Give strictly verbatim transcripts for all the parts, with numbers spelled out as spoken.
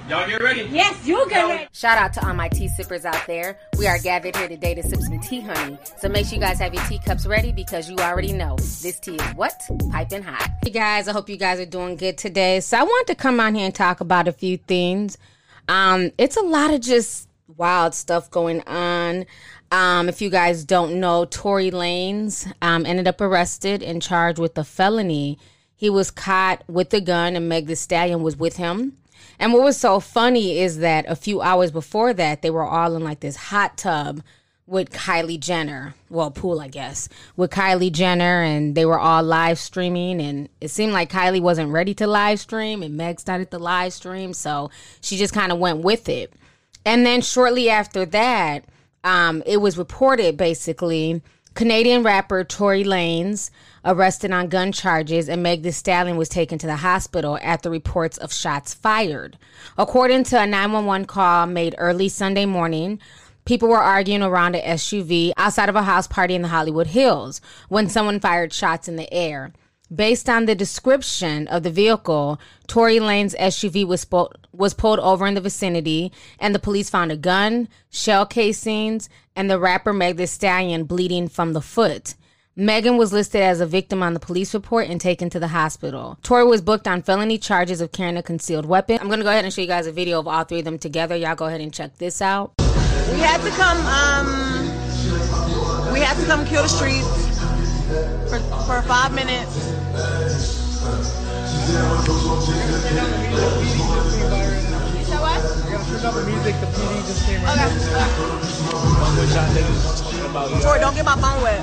Y'all get ready? Yes, you get ready. Shout out to all my tea sippers out there. We are gathered here today to sip some tea, honey. So make sure you guys have your teacups ready because you already know this tea is what? Piping hot. Hey guys, I hope you guys are doing good today. So I wanted to come on here and talk about a few things. Um, it's a lot of just wild stuff going on. Um, if you guys don't know, Tory Lanez um, ended up arrested and charged with a felony. He was caught with a gun and Meg Thee Stallion was with him. And what was so funny is that a few hours before that, they were all in like this hot tub with Kylie Jenner. Well, pool, I guess, with Kylie Jenner. And they were all live streaming. And it seemed like Kylie wasn't ready to live stream. And Meg started the live stream. So she just kind of went with it. And then shortly after that, um, it was reported basically Canadian rapper Tory Lanez arrested on gun charges, and Meg Thee Stallion was taken to the hospital after reports of shots fired. According to a nine one one call made early Sunday morning, people were arguing around an S U V outside of a house party in the Hollywood Hills when someone fired shots in the air. Based on the description of the vehicle, Tory Lanez's S U V was, spo- was pulled over in the vicinity, and the police found a gun, shell casings, and the rapper Meg Thee Stallion bleeding from the foot. Megan was listed as a victim on the police report and taken to the hospital. Tory was booked on felony charges of carrying a concealed weapon. I'm going to go ahead and show you guys a video of all three of them together. Y'all go ahead and check this out. We had to come, um, we had to come kill the streets for, for five minutes. You said what? I gotta switch up the music, the P D just came right Okay. Tory, don't get my phone wet.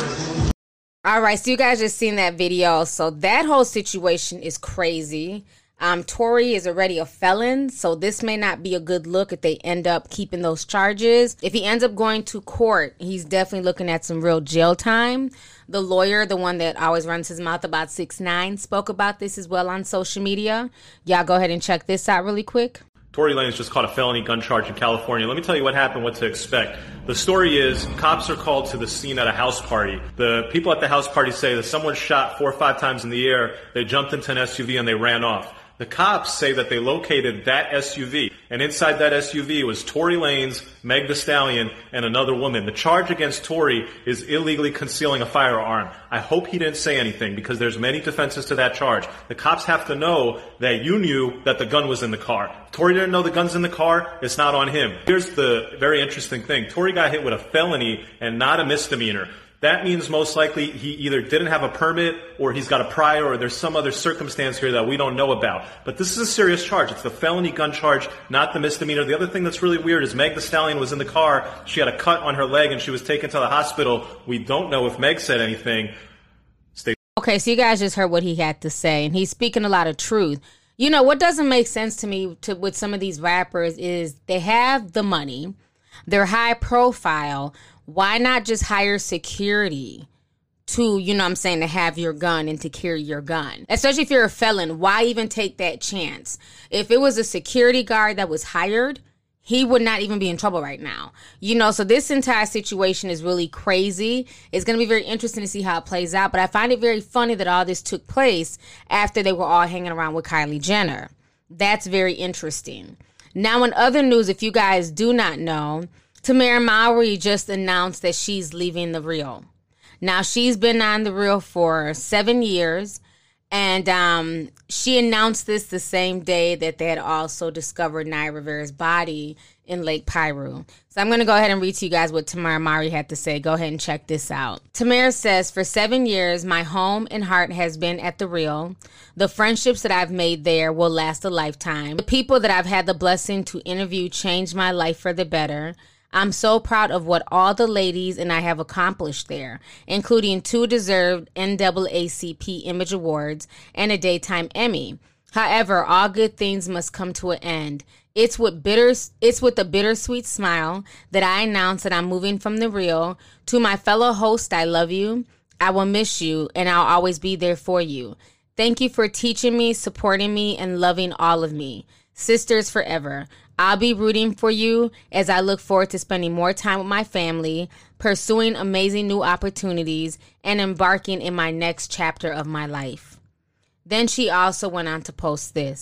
All right, so you guys just seen that video. So that whole situation is crazy. Um, Tory is already a felon, so this may not be a good look if they end up keeping those charges. If he ends up going to court, he's definitely looking at some real jail time. The lawyer, the one that always runs his mouth about six nine, spoke about this as well on social media. Y'all go ahead and check this out really quick. Tory Lanez just caught a felony gun charge in California. Let me tell you what happened, what to expect. The story is cops are called to the scene at a house party. The people at the house party say that someone shot four or five times in the air. They jumped into an S U V and they ran off. The cops say that they located that S U V, and inside that S U V was Tory Lanez, Meg Thee Stallion, and another woman. The charge against Tory is illegally concealing a firearm. I hope he didn't say anything because there's many defenses to that charge. The cops have to know that you knew that the gun was in the car. If Tory didn't know the gun's in the car, it's not on him. Here's the very interesting thing. Tory got hit with a felony and not a misdemeanor. That means most likely he either didn't have a permit or he's got a prior or there's some other circumstance here that we don't know about. But this is a serious charge. It's the felony gun charge, not the misdemeanor. The other thing that's really weird is Meg Thee Stallion was in the car. She had a cut on her leg and she was taken to the hospital. We don't know if Meg said anything. Stay. Okay, so you guys just heard what he had to say, and he's speaking a lot of truth. You know, what doesn't make sense to me to, with some of these rappers is they have the money, they're high profile. Why not just hire security to, you know what I'm saying, to have your gun and to carry your gun? Especially if you're a felon, why even take that chance? If it was a security guard that was hired, he would not even be in trouble right now. You know, so this entire situation is really crazy. It's going to be very interesting to see how it plays out. But I find it very funny that all this took place after they were all hanging around with Kylie Jenner. That's very interesting. Now, in other news, if you guys do not know, Tamera Mowry just announced that she's leaving The Real. Now, she's been on The Real for seven years, and um, she announced this the same day that they had also discovered Naya Rivera's body in Lake Piru. So I'm going to go ahead and read to you guys what Tamera Mowry had to say. Go ahead and check this out. Tamera says, for seven years, my home and heart has been at The Real. The friendships that I've made there will last a lifetime. The people that I've had the blessing to interview changed my life for the better. I'm so proud of what all the ladies and I have accomplished there, including two deserved N double A C P Image Awards and a Daytime Emmy. However, all good things must come to an end. It's with bitter, it's with a bittersweet smile that I announce that I'm moving from The Real. To my fellow host, I love you. I will miss you, and I'll always be there for you. Thank you for teaching me, supporting me, and loving all of me. Sisters forever. I'll be rooting for you as I look forward to spending more time with my family, pursuing amazing new opportunities, and embarking in my next chapter of my life. Then she also went on to post this.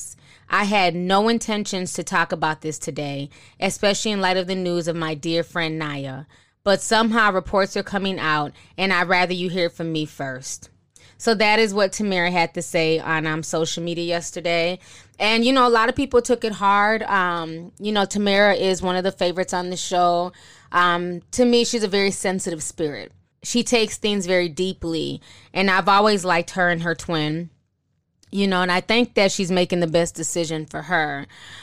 I had no intentions to talk about this today, especially in light of the news of my dear friend Naya. But somehow reports are coming out, and I'd rather you hear from me first. So that is what Tamera had to say on um, social media yesterday. And, you know, a lot of people took it hard. Um, you know, Tamera is one of the favorites on the show. Um, to me, she's a very sensitive spirit. She takes things very deeply. And I've always liked her and her twin. You know, and I think that she's making the best decision for her.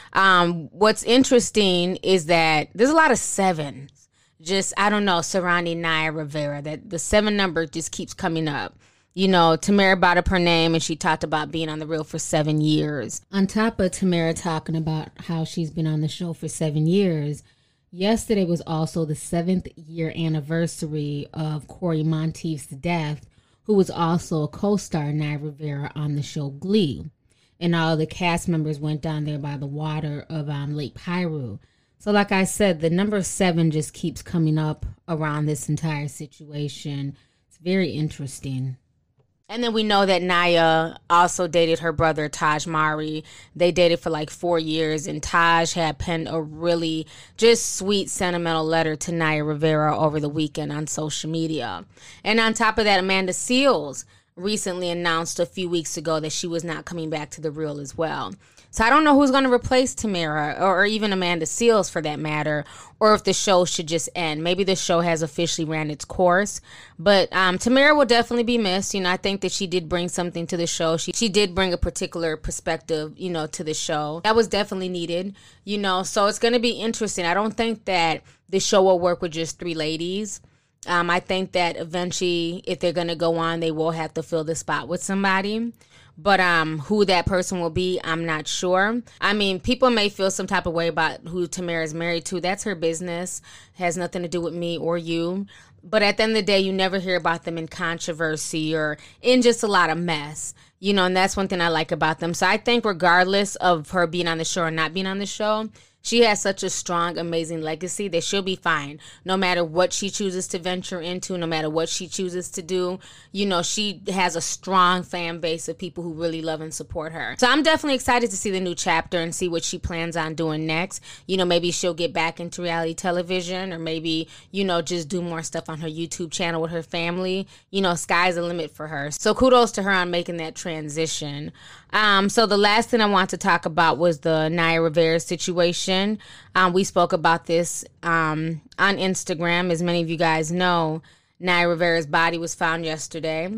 Um, what's interesting is that there's a lot of sevens. Just, I don't know, surrounding Naya Rivera. That the seven number just keeps coming up. You know, Tamera brought up her name and she talked about being on The Real for seven years. On top of Tamera talking about how she's been on the show for seven years, yesterday was also the seventh year anniversary of Corey Monteith's death, who was also a co-star Naya Rivera on the show Glee. And all the cast members went down there by the water of um, Lake Piru. So like I said, the number seven just keeps coming up around this entire situation. It's very interesting. And then we know that Naya also dated her brother, Taj Mari. They dated for like four years, and Taj had penned a really just sweet, sentimental letter to Naya Rivera over the weekend on social media. And on top of that, Amanda Seales recently announced a few weeks ago that she was not coming back to The Real as well. So I don't know who's going to replace Tamera, or, or even Amanda Seales for that matter, or if the show should just end. Maybe the show has officially ran its course. But um, Tamera will definitely be missed. You know, I think that she did bring something to the show. She she did bring a particular perspective, you know, to the show. That was definitely needed, you know. So it's going to be interesting. I don't think that the show will work with just three ladies. Um, I think that eventually, if they're going to go on, they will have to fill the spot with somebody. But um, who that person will be, I'm not sure. I mean, people may feel some type of way about who Tamera is married to. That's her business. It has nothing to do with me or you. But at the end of the day, you never hear about them in controversy or in just a lot of mess. You know, and that's one thing I like about them. So I think regardless of her being on the show or not being on the show, she has such a strong, amazing legacy that she'll be fine no matter what she chooses to venture into, no matter what she chooses to do. You know, she has a strong fan base of people who really love and support her. So I'm definitely excited to see the new chapter and see what she plans on doing next. You know, maybe she'll get back into reality television, or maybe, you know, just do more stuff on her YouTube channel with her family. You know, sky's the limit for her. So kudos to her on making that transition. Um, so the last thing I want to talk about was the Naya Rivera situation. Um, we spoke about this um, on Instagram. As many of you guys know, Naya Rivera's body was found yesterday,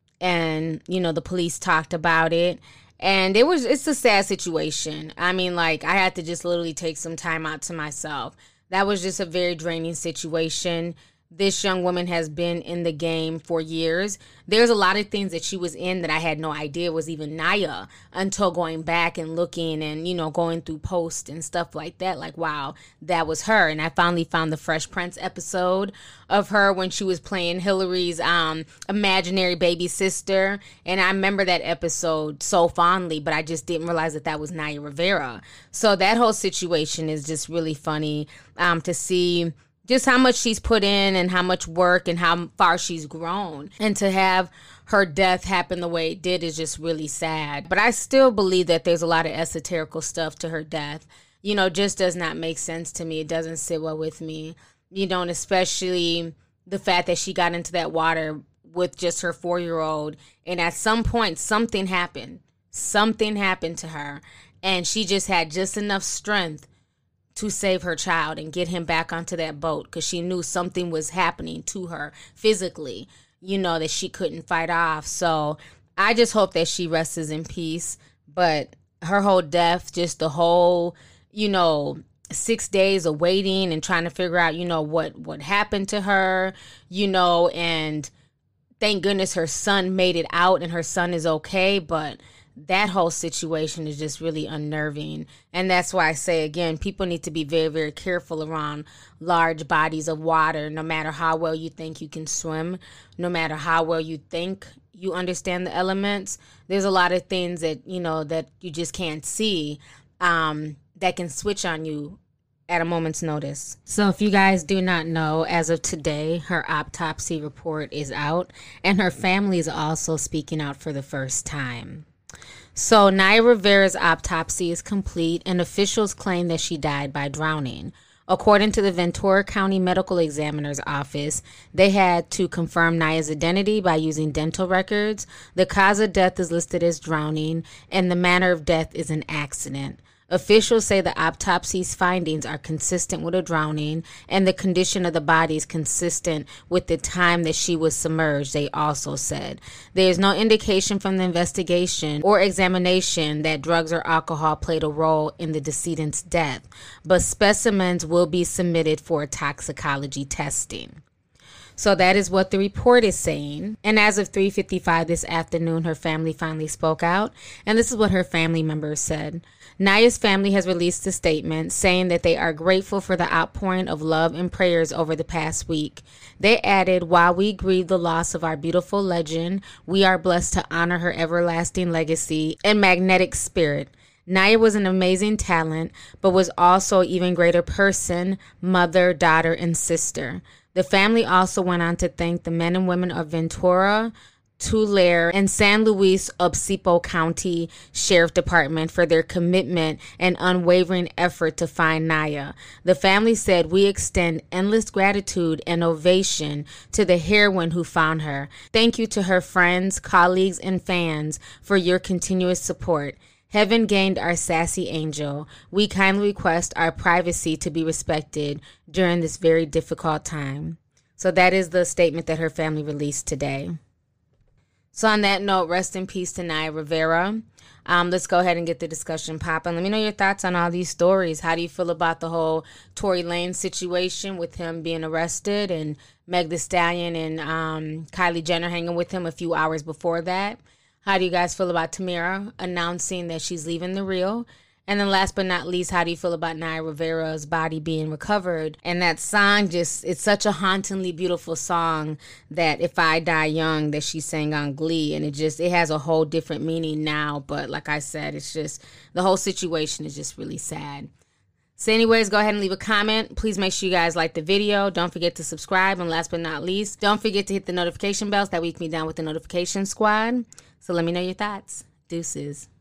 and, you know, the police talked about it. And it was, it's a sad situation. I mean, like, I had to just literally take some time out to myself. That was just a very draining situation. This young woman has been in the game for years. There's a lot of things that she was in that I had no idea was even Naya until going back and looking and, you know, going through posts and stuff like that. Like, wow, that was her. And I finally found the Fresh Prince episode of her when she was playing Hillary's um, imaginary baby sister. And I remember that episode so fondly, but I just didn't realize that that was Naya Rivera. So that whole situation is just really funny um, to see just how much she's put in and how much work and how far she's grown. And to have her death happen the way it did is just really sad. But I still believe that there's a lot of esoterical stuff to her death. You know, just does not make sense to me. It doesn't sit well with me. You know, and especially the fact that she got into that water with just her four-year-old. And at some point, something happened. Something happened to her. And she just had just enough strength to save her child and get him back onto that boat, because she knew something was happening to her physically, you know, that she couldn't fight off. So I just hope that she rests in peace. But her whole death, just the whole, you know, six days of waiting and trying to figure out, you know, what, what happened to her, you know, and thank goodness her son made it out and her son is okay. But that whole situation is just really unnerving. And that's why I say, again, people need to be very, very careful around large bodies of water, no matter how well you think you can swim, no matter how well you think you understand the elements. There's a lot of things that, you know, that you just can't see um, that can switch on you at a moment's notice. So if you guys do not know, as of today, her autopsy report is out, and her family is also speaking out for the first time. So Naya Rivera's autopsy is complete, and officials claim that she died by drowning. According to the Ventura County Medical Examiner's Office, they had to confirm Naya's identity by using dental records. The cause of death is listed as drowning, and the manner of death is an accident. Officials say the autopsy's findings are consistent with a drowning, and the condition of the body is consistent with the time that she was submerged, they also said. There is no indication from the investigation or examination that drugs or alcohol played a role in the decedent's death, but specimens will be submitted for toxicology testing. So that is what the report is saying. And as of three fifty-five this afternoon, her family finally spoke out. And this is what her family members said. Naya's family has released a statement saying that they are grateful for the outpouring of love and prayers over the past week. They added, while we grieve the loss of our beautiful legend, we are blessed to honor her everlasting legacy and magnetic spirit. Naya was an amazing talent, but was also an even greater person, mother, daughter, and sister. The family also went on to thank the men and women of Ventura, Tulare, and San Luis Obispo County Sheriff Department for their commitment and unwavering effort to find Naya. The family said, we extend endless gratitude and ovation to the heroine who found her. Thank you to her friends, colleagues, and fans for your continuous support. Heaven gained our sassy angel. We kindly request our privacy to be respected during this very difficult time. So that is the statement that her family released today. So on that note, rest in peace to Naya Rivera. Um, let's go ahead and get the discussion popping. Let me know your thoughts on all these stories. How do you feel about the whole Tory Lanez situation with him being arrested and Meg Thee Stallion and um, Kylie Jenner hanging with him a few hours before that? How do you guys feel about Tamira announcing that she's leaving The Real? And then last but not least, how do you feel about Naya Rivera's body being recovered? And that song just, it's such a hauntingly beautiful song that If I Die Young that she sang on Glee. And it just, it has a whole different meaning now. But like I said, it's just, the whole situation is just really sad. So anyways, go ahead and leave a comment. Please make sure you guys like the video. Don't forget to subscribe. And last but not least, don't forget to hit the notification bells. That way you can be down with the notification squad. So let me know your thoughts. Deuces.